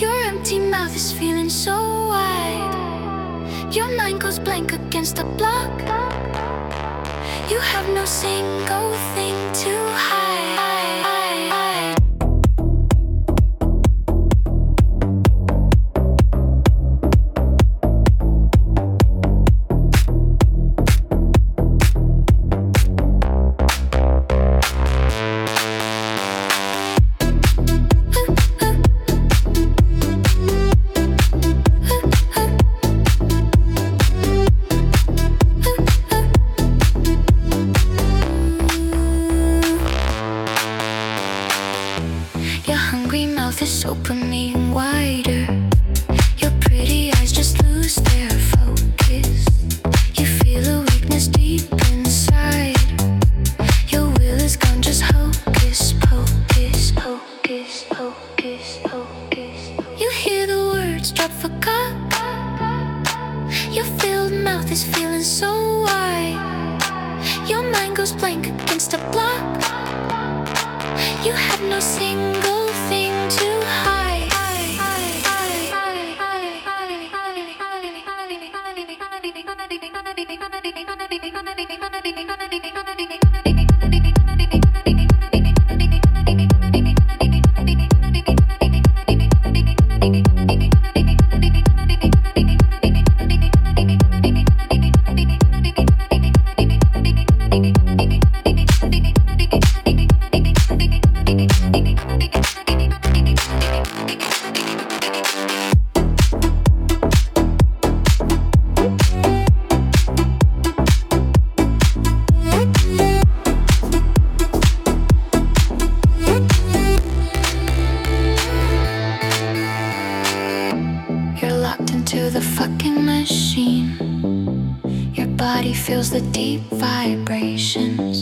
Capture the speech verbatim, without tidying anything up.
Your empty mouth is feeling so wide. Your mind goes blank against a block. You have no single thing to hide. Is opening wider. Your pretty eyes just lose their focus. You feel a weakness deep inside. Your will is gone, just hocus pocus, hocus pocus, hocus. You hear the words drop, forgot. Your filled mouth is feeling so wide. Your mind goes blank against a block. You have no single thing to hide. Into the fucking machine. Your body feels the deep vibrations.